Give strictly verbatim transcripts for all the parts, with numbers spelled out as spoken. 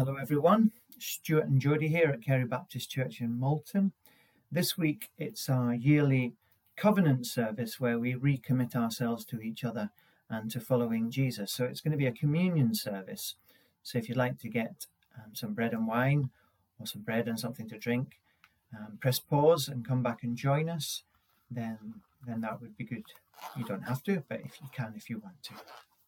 Hello everyone, Stuart and Jodie here at Kerry Baptist Church in Malton. This week it's our yearly covenant service where we recommit ourselves to each other and to following Jesus. So it's going to be a communion service. So if you'd like to get um, some bread and wine or some bread and something to drink, um, press pause and come back and join us, then, then that would be good. You don't have to, but if you can, if you want to.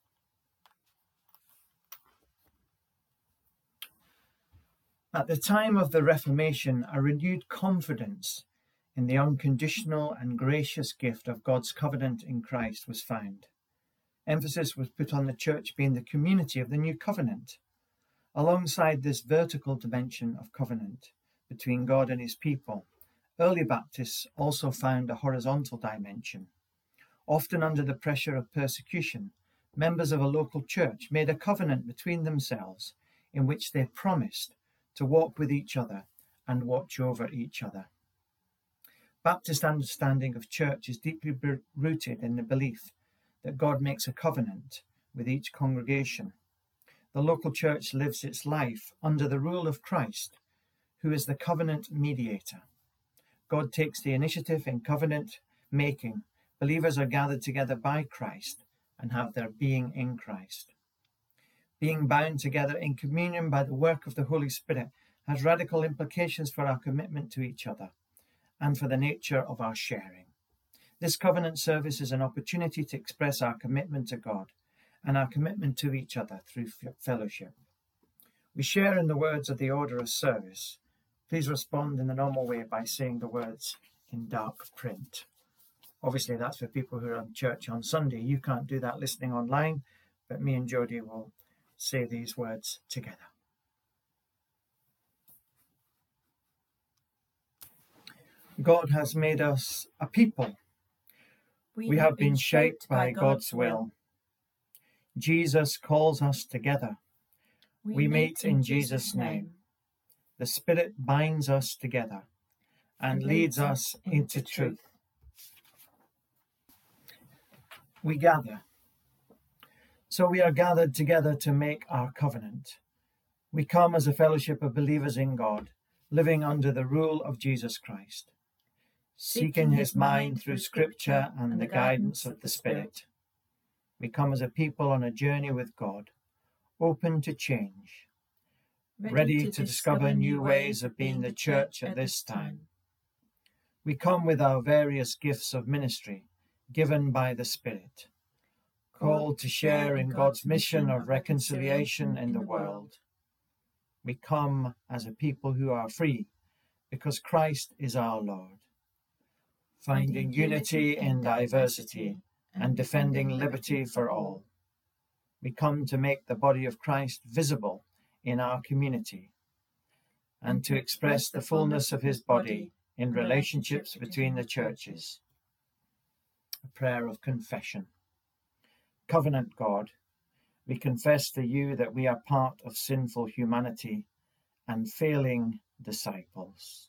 At the time of the Reformation, a renewed confidence in the unconditional and gracious gift of God's covenant in Christ was found. Emphasis was put on the church being the community of the new covenant. Alongside this vertical dimension of covenant between God and his people, early Baptists also found a horizontal dimension. Often under the pressure of persecution, members of a local church made a covenant between themselves in which they promised to walk with each other and watch over each other. Baptist understanding of church is deeply rooted in the belief that God makes a covenant with each congregation. The local church lives its life under the rule of Christ, who is the covenant mediator. God takes the initiative in covenant making. Believers are gathered together by Christ and have their being in Christ. Being bound together in communion by the work of the Holy Spirit has radical implications for our commitment to each other and for the nature of our sharing. This covenant service is an opportunity to express our commitment to God and our commitment to each other through fellowship. We share in the words of the order of service. Please respond in the normal way by saying the words in dark print. Obviously, that's for people who are in church on Sunday. You can't do that listening online, but me and Jodie will say these words together. God has made us a people. We, we have been shaped by God's will. Jesus calls us together. We, we meet in Jesus' name. The Spirit binds us together and leads us into truth. We gather. So we are gathered together to make our covenant. We come as a fellowship of believers in God, living under the rule of Jesus Christ, seeking his mind through Scripture and the guidance of the Spirit. We come as a people on a journey with God, open to change, ready to discover new ways of being the church at this time. We come with our various gifts of ministry given by the Spirit, called to share in God's mission of reconciliation in the world. We come as a people who are free because Christ is our Lord, finding unity in diversity and defending liberty for all. We come to make the body of Christ visible in our community and to express the fullness of his body in relationships between the churches. A prayer of confession. Covenant God, we confess to you that we are part of sinful humanity and failing disciples.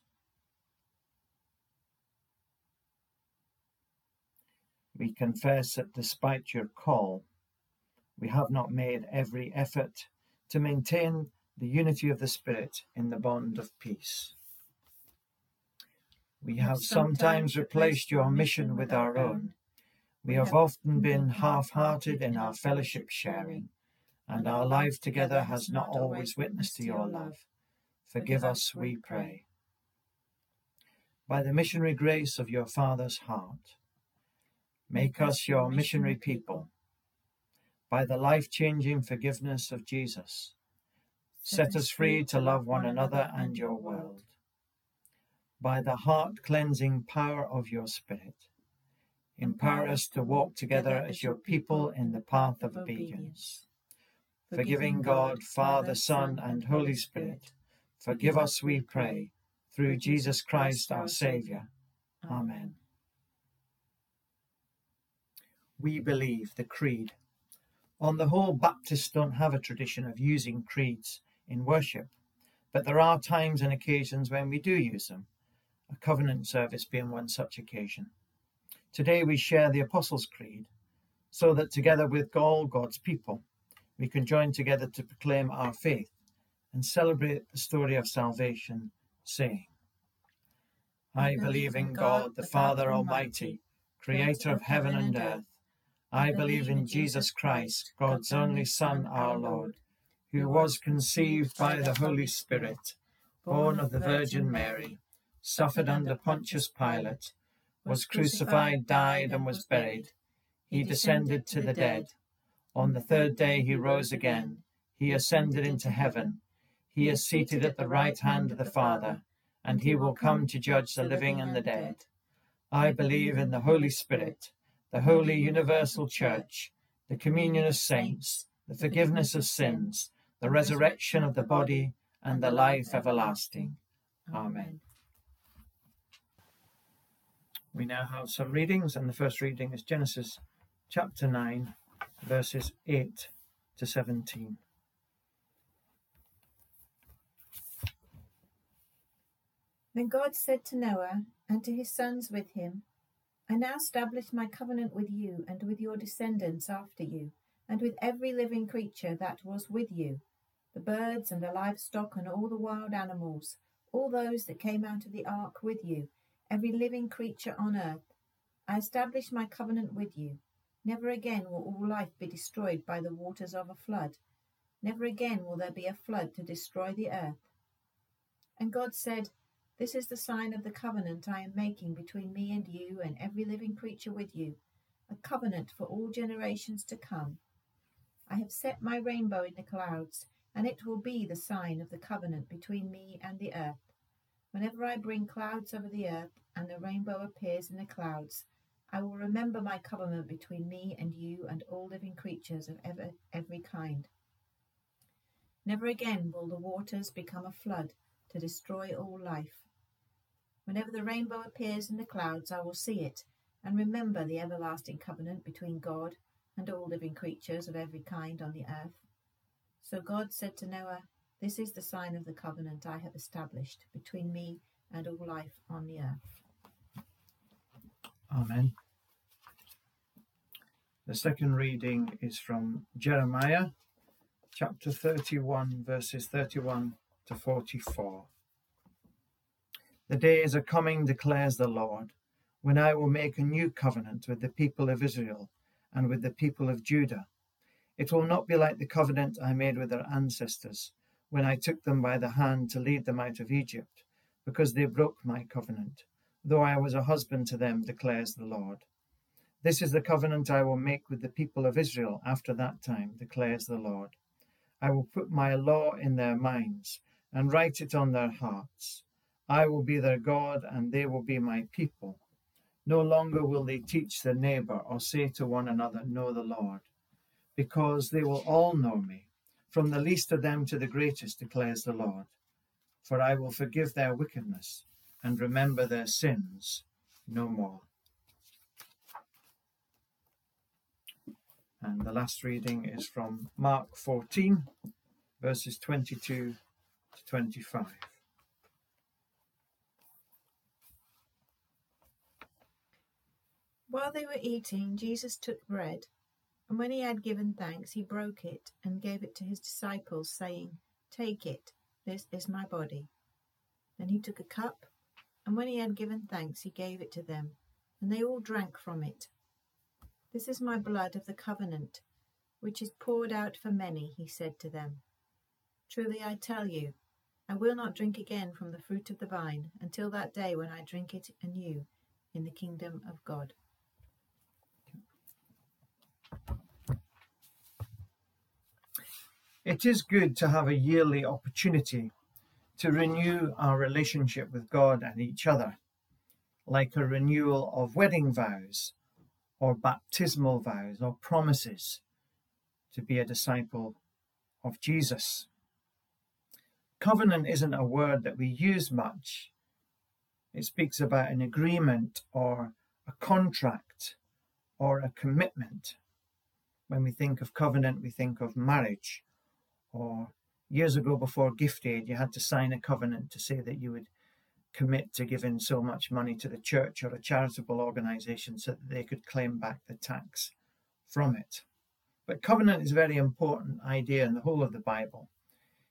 We confess that despite your call, we have not made every effort to maintain the unity of the Spirit in the bond of peace. We have sometimes replaced your mission with our own. We have often been half-hearted in our fellowship sharing, and our life together has not always witnessed to your love. Forgive us, we pray. By the missionary grace of your Father's heart, make us your missionary people. By the life-changing forgiveness of Jesus, set us free to love one another and your world. By the heart-cleansing power of your Spirit, empower us to walk together as your people in the path of obedience. Forgiving God, Father, Son, and Holy Spirit, forgive us, we pray, through Jesus Christ our Saviour. Amen. We believe the Creed. On the whole, Baptists don't have a tradition of using creeds in worship, but there are times and occasions when we do use them, a covenant service being one such occasion. Today we share the Apostles' Creed, so that together with all God's people, we can join together to proclaim our faith and celebrate the story of salvation, saying, I believe in God, the Father Almighty, creator of heaven and earth. I believe in Jesus Christ, God's only Son, our Lord, who was conceived by the Holy Spirit, born of the Virgin Mary, suffered under Pontius Pilate, was crucified, died, and was buried. He descended to the dead. On the third day he rose again. He ascended into heaven. He is seated at the right hand of the Father, and he will come to judge the living and the dead. I believe in the Holy Spirit, the holy universal church, the communion of saints, the forgiveness of sins, the resurrection of the body, and the life everlasting. Amen. We now have some readings, and the first reading is Genesis chapter nine, verses eight to seventeen. Then God said to Noah and to his sons with him, I now establish my covenant with you and with your descendants after you, and with every living creature that was with you, the birds and the livestock and all the wild animals, all those that came out of the ark with you, every living creature on earth. I establish my covenant with you. Never again will all life be destroyed by the waters of a flood. Never again will there be a flood to destroy the earth. And God said, This is the sign of the covenant I am making between me and you and every living creature with you, a covenant for all generations to come. I have set my rainbow in the clouds, and it will be the sign of the covenant between me and the earth. Whenever I bring clouds over the earth and the rainbow appears in the clouds, I will remember my covenant between me and you and all living creatures of ever, every kind. Never again will the waters become a flood to destroy all life. Whenever the rainbow appears in the clouds, I will see it and remember the everlasting covenant between God and all living creatures of every kind on the earth. So God said to Noah, This is the sign of the covenant I have established between me and all life on the earth. Amen. The second reading is from Jeremiah, chapter thirty-one, verses thirty-one to forty-four. The days are coming, declares the Lord, when I will make a new covenant with the people of Israel and with the people of Judah. It will not be like the covenant I made with their ancestors when I took them by the hand to lead them out of Egypt, because they broke my covenant, though I was a husband to them, declares the Lord. This is the covenant I will make with the people of Israel after that time, declares the Lord. I will put my law in their minds and write it on their hearts. I will be their God, and they will be my people. No longer will they teach their neighbor or say to one another, Know the Lord, because they will all know me, from the least of them to the greatest, declares the Lord. For I will forgive their wickedness and remember their sins no more. And the last reading is from Mark fourteen, verses twenty-two to twenty-five. While they were eating, Jesus took bread, and when he had given thanks, he broke it and gave it to his disciples, saying, Take it, this is my body. Then he took a cup, and when he had given thanks, he gave it to them, and they all drank from it. This is my blood of the covenant, which is poured out for many, he said to them. Truly I tell you, I will not drink again from the fruit of the vine until that day when I drink it anew in the kingdom of God. It is good to have a yearly opportunity to renew our relationship with God and each other, like a renewal of wedding vows or baptismal vows or promises to be a disciple of Jesus. Covenant isn't a word that we use much. It speaks about an agreement or a contract or a commitment. When we think of covenant, we think of marriage. Or years ago, before gift aid, you had to sign a covenant to say that you would commit to giving so much money to the church or a charitable organization so that they could claim back the tax from it. But covenant is a very important idea in the whole of the Bible.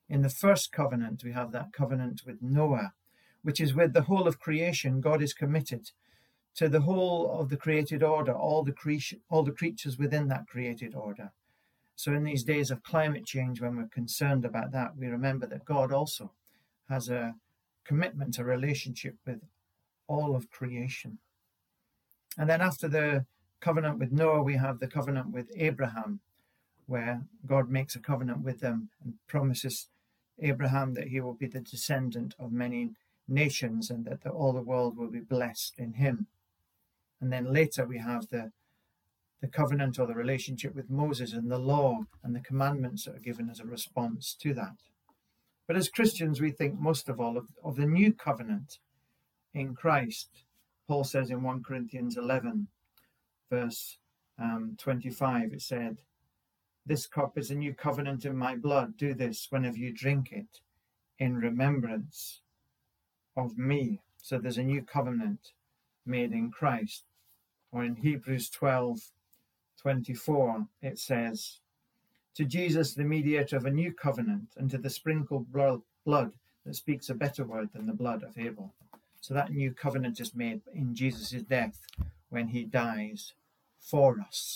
In the first covenant, we have that covenant with Noah, which is with the whole of creation. God is committed to the whole of the created order, all the cre- all the creatures within that created order. So in these days of climate change, when we're concerned about that, we remember that God also has a commitment, a relationship with all of creation. And then after the covenant with Noah, we have the covenant with Abraham, where God makes a covenant with them and promises Abraham that he will be the descendant of many nations and that the, all the world will be blessed in him. And then later we have the, the covenant or the relationship with Moses and the law and the commandments that are given as a response to that. But as Christians, we think most of all of, of the new covenant in Christ. Paul says in First Corinthians eleven, verse um, twenty-five, it said, "This cup is a new covenant in my blood. Do this whenever you drink it in remembrance of me." So there's a new covenant made in Christ. Or in Hebrews twelve twenty-four, it says, "To Jesus, the mediator of a new covenant, and to the sprinkled blood that speaks a better word than the blood of Abel." So that new covenant is made in Jesus' death when he dies for us.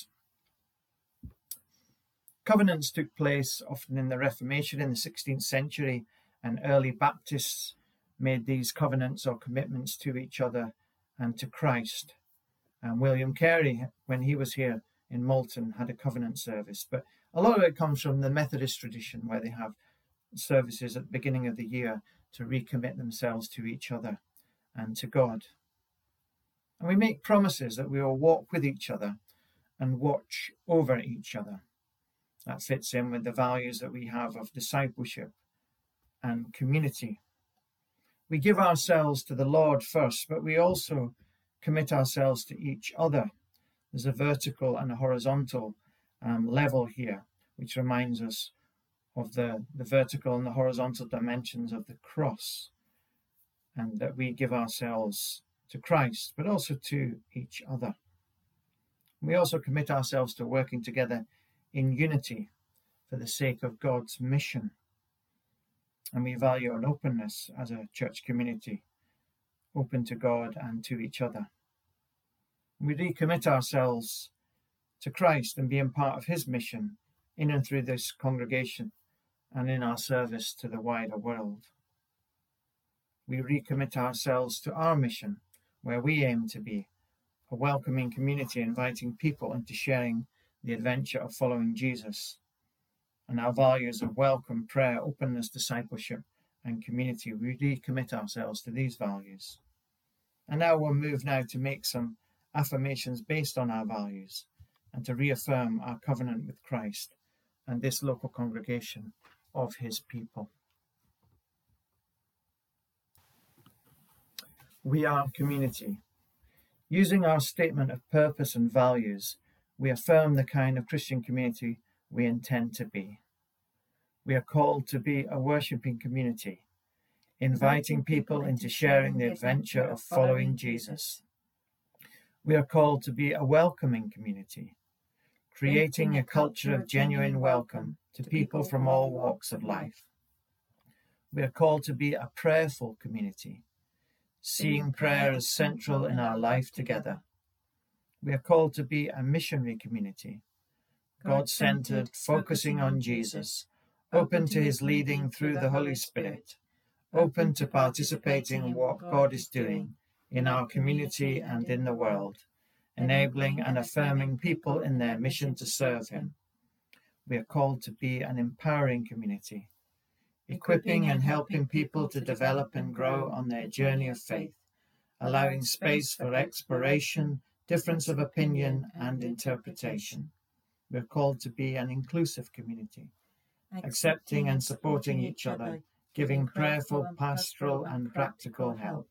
Covenants took place often in the Reformation in the sixteenth century, and early Baptists made these covenants or commitments to each other and to Christ. And William Carey, when he was here in Malton, had a covenant service. But a lot of it comes from the Methodist tradition, where they have services at the beginning of the year to recommit themselves to each other and to God. And we make promises that we will walk with each other and watch over each other. That fits in with the values that we have of discipleship and community. We give ourselves to the Lord first, but we also commit ourselves to each other. There's a vertical and a horizontal um, level here, which reminds us of the, the vertical and the horizontal dimensions of the cross, and that we give ourselves to Christ, but also to each other. We also commit ourselves to working together in unity for the sake of God's mission. And we value an openness as a church community, open to God and to each other. We recommit ourselves to Christ and being part of his mission in and through this congregation and in our service to the wider world. We recommit ourselves to our mission, where we aim to be a welcoming community, inviting people into sharing the adventure of following Jesus. And our values of welcome, prayer, openness, discipleship, and community, we recommit ourselves to these values. And now we'll move now to make some affirmations based on our values and to reaffirm our covenant with Christ and this local congregation of his people. We are community. Using our statement of purpose and values, we affirm the kind of Christian community we intend to be. We are called to be a worshipping community, inviting people into sharing the adventure of following Jesus. We are called to be a welcoming community, creating a culture of genuine welcome to people from all walks of life. We are called to be a prayerful community, seeing prayer as central in our life together. We are called to be a missionary community, God-centered, focusing on Jesus, open to his leading through the Holy Spirit, open to participating in what God is doing in our community and in the world, enabling and affirming people in their mission to serve him. We are called to be an empowering community, equipping and helping people to develop and grow on their journey of faith, allowing space for exploration, difference of opinion, and interpretation. We are called to be an inclusive community, accepting and supporting each other, giving prayerful, pastoral, and practical help.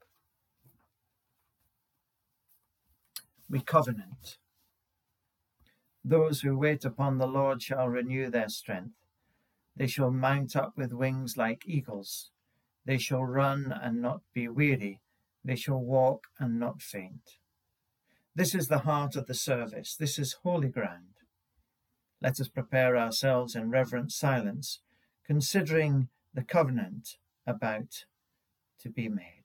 We covenant. Those who wait upon the Lord shall renew their strength. They shall mount up with wings like eagles. They shall run and not be weary. They shall walk and not faint. This is the heart of the service. This is holy ground. Let us prepare ourselves in reverent silence, considering the covenant about to be made.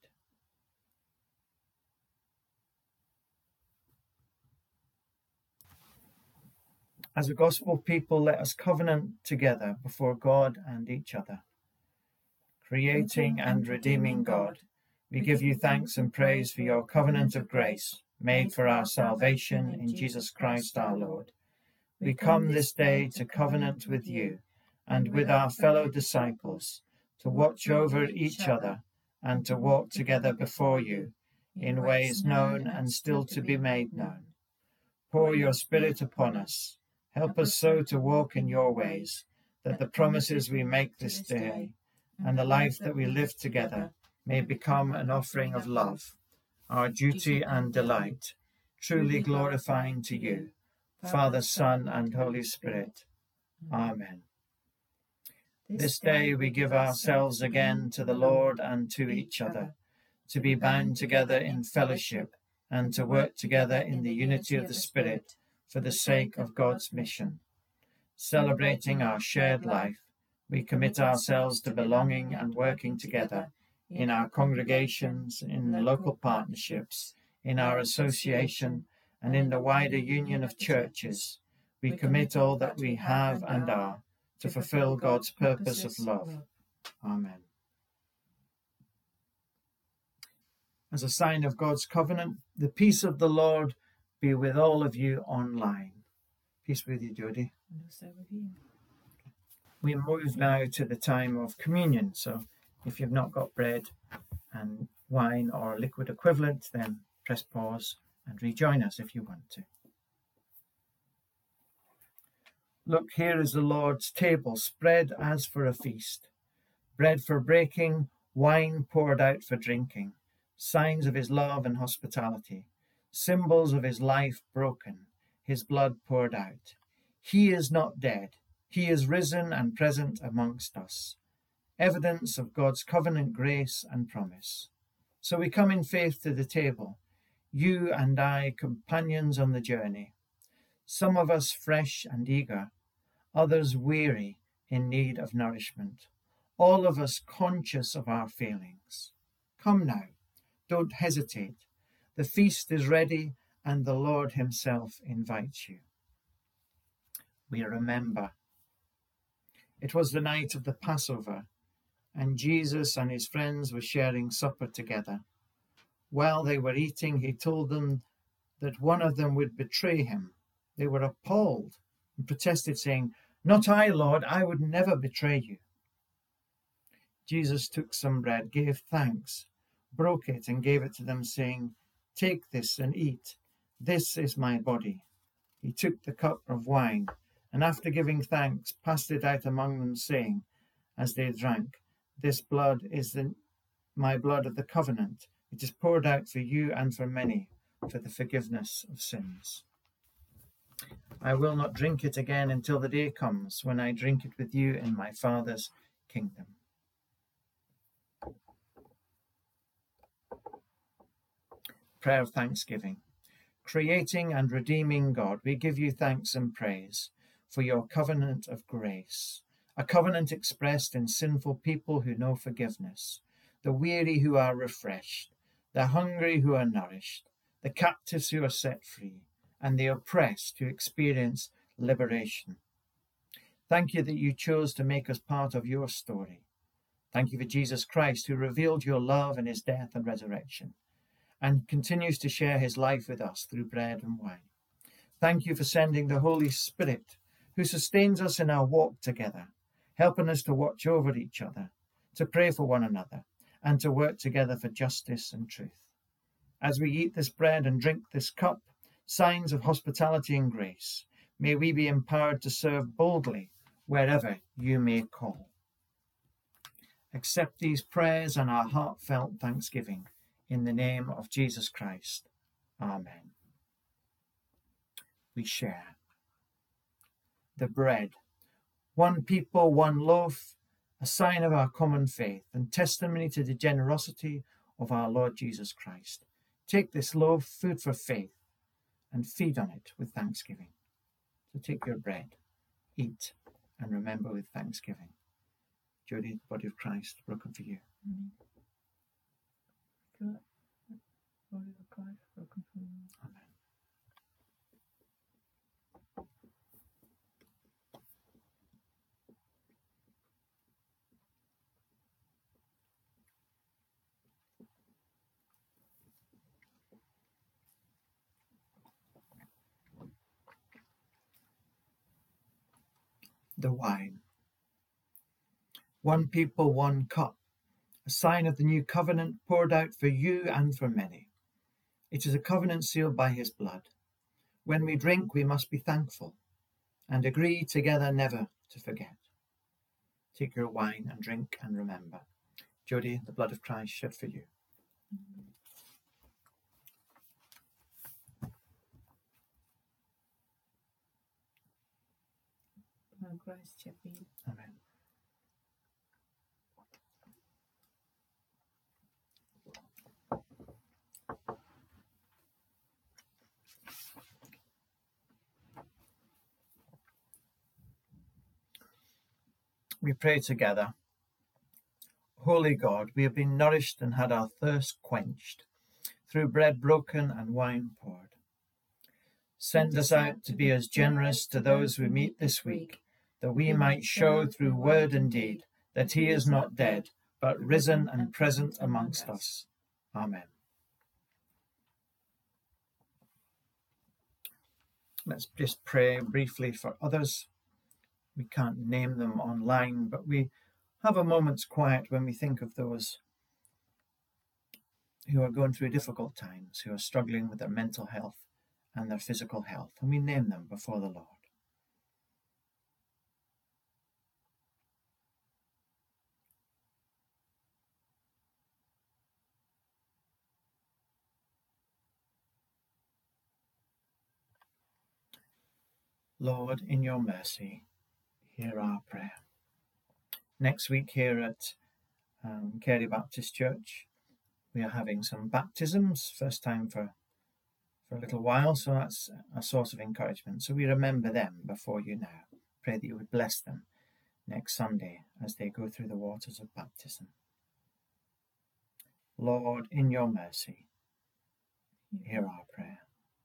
As a gospel people, let us covenant together before God and each other. Creating and redeeming God, we give you thanks and praise for your covenant of grace, made for our salvation in Jesus Christ our Lord. We come this day to covenant with you and with our fellow disciples, to watch over each other and to walk together before you in ways known and still to be made known. Pour your Spirit upon us. Help us so to walk in your ways, that the promises we make this day and the life that we live together may become an offering of love, our duty and delight, truly glorifying to you, Father, Son, and Holy Spirit. Amen. This day we give ourselves again to the Lord and to each other, to be bound together in fellowship and to work together in the unity of the Spirit for the sake of God's mission. Celebrating our shared life, we commit ourselves to belonging and working together in our congregations, in local partnerships, in our association, and in the wider union of churches. We commit all that we have and are to fulfill God's purpose of love. Amen. As a sign of God's covenant, the peace of the Lord be with all of you online. Peace with you, Jody. And also with you. We move now to the time of communion. So if you've not got bread and wine or liquid equivalent, then press pause and rejoin us if you want to. Look, here is the Lord's table, spread as for a feast. Bread for breaking, wine poured out for drinking, signs of his love and hospitality, symbols of his life broken, his blood poured out. He is not dead. He is risen and present amongst us. Evidence of God's covenant grace and promise. So we come in faith to the table, you and I, companions on the journey. Some of us fresh and eager, others weary, in need of nourishment. All of us conscious of our failings. Come now, don't hesitate. The feast is ready, and the Lord himself invites you. We remember. It was the night of the Passover, and Jesus and his friends were sharing supper together. While they were eating, he told them that one of them would betray him. They were appalled and protested, saying, "Not I, Lord, I would never betray you." Jesus took some bread, gave thanks, broke it, and gave it to them, saying, "Take this and eat. This is my body." He took the cup of wine, and after giving thanks, passed it out among them, saying, as they drank, "This blood is the, my blood of the covenant. It is poured out for you and for many for the forgiveness of sins. I will not drink it again until the day comes when I drink it with you in my Father's kingdom." Prayer of thanksgiving. Creating and redeeming God, we give you thanks and praise for your covenant of grace, a covenant expressed in sinful people who know forgiveness, the weary who are refreshed, the hungry who are nourished, the captives who are set free, and the oppressed who experience liberation. Thank you that you chose to make us part of your story. Thank you for Jesus Christ, who revealed your love in his death and resurrection, and continues to share his life with us through bread and wine. Thank you for sending the Holy Spirit, who sustains us in our walk together, helping us to watch over each other, to pray for one another, and to work together for justice and truth. As we eat this bread and drink this cup, signs of hospitality and grace, may we be empowered to serve boldly wherever you may call. Accept these prayers and our heartfelt thanksgiving in the name of Jesus Christ. Amen. We share the bread, one people, one loaf, a sign of our common faith and testimony to the generosity of our Lord Jesus Christ. Take this loaf, food for faith, and feed on it with thanksgiving. So take your bread, eat, and remember with thanksgiving. Judy, the body of Christ, broken for you. Amen. Body of Christ, broken for you. Amen. The wine. One people, one cup, a sign of the new covenant poured out for you and for many. It is a covenant sealed by his blood. When we drink, we must be thankful and agree together never to forget. Take your wine and drink and remember. Jody, the blood of Christ shed for you. Blood of Christ shed for you. Amen. We pray together. Holy God, we have been nourished and had our thirst quenched through bread broken and wine poured. Send us out to be as generous to those we meet this week, that we might show through word and deed that he is not dead, but risen and present amongst us. Amen. Let's just pray briefly for others. We can't name them online, but we have a moment's quiet when we think of those who are going through difficult times, who are struggling with their mental health and their physical health, and we name them before the Lord. Lord, in your mercy, hear our prayer. Next week here at um, Carey Baptist Church, we are having some baptisms, first time for, for a little while, so that's a source of encouragement. So we remember them before you now. Pray that you would bless them next Sunday as they go through the waters of baptism. Lord, in your mercy, hear our prayer.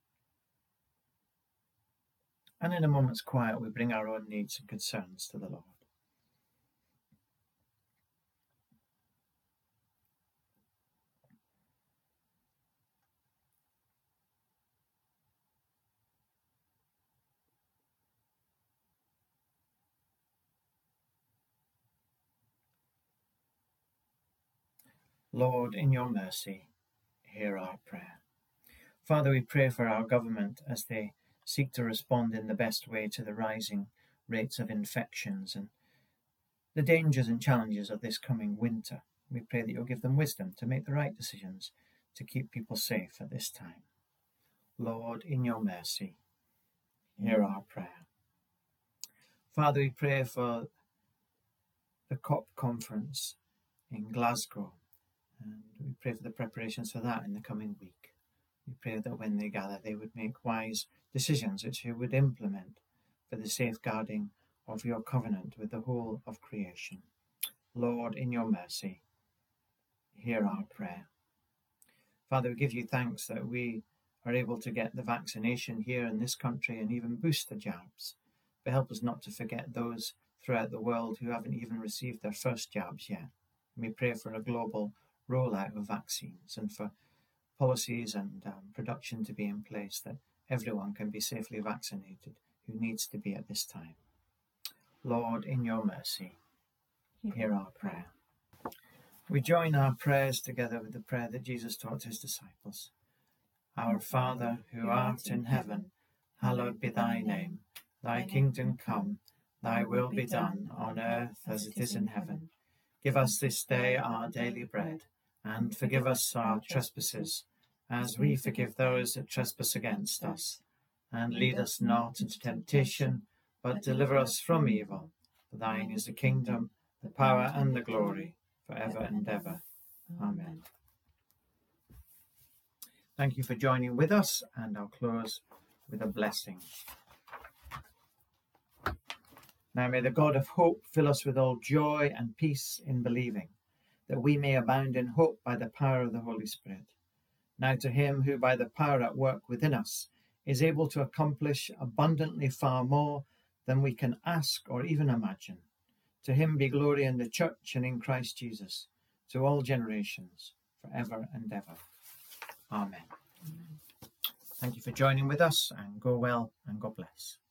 And in a moment's quiet, we bring our own needs and concerns to the Lord. Lord, in your mercy, hear our prayer. Father, we pray for our government as they seek to respond in the best way to the rising rates of infections and the dangers and challenges of this coming winter. We pray that you'll give them wisdom to make the right decisions to keep people safe at this time. Lord, in your mercy, hear our prayer. Father, we pray for the COP conference in Glasgow, and we pray for the preparations for that in the coming week. We pray that when they gather, they would make wise decisions which you would implement for the safeguarding of your covenant with the whole of creation. Lord, in your mercy, hear our prayer. Father, we give you thanks that we are able to get the vaccination here in this country and even booster jabs. But help us not to forget those throughout the world who haven't even received their first jabs yet. We pray for a global rollout of vaccines and for policies and um, production to be in place that everyone can be safely vaccinated who needs to be at this time. Lord, in your mercy, hear our prayer. We join our prayers together with the prayer that Jesus taught his disciples. Our Father, who art in heaven, hallowed be thy name. Thy kingdom come, thy will be done on earth as it is in heaven. Give us this day our daily bread, and forgive us our trespasses, as we forgive those that trespass against us. And lead us not into temptation, but deliver us from evil. For thine is the kingdom, the power, and the glory, forever and ever. Amen. Thank you for joining with us, and I'll close with a blessing. Now may the God of hope fill us with all joy and peace in believing, that we may abound in hope by the power of the Holy Spirit. Now to him who by the power at work within us is able to accomplish abundantly far more than we can ask or even imagine. To him be glory in the church and in Christ Jesus, to all generations, forever and ever. Amen. Amen. Thank you for joining with us, and go well and God bless.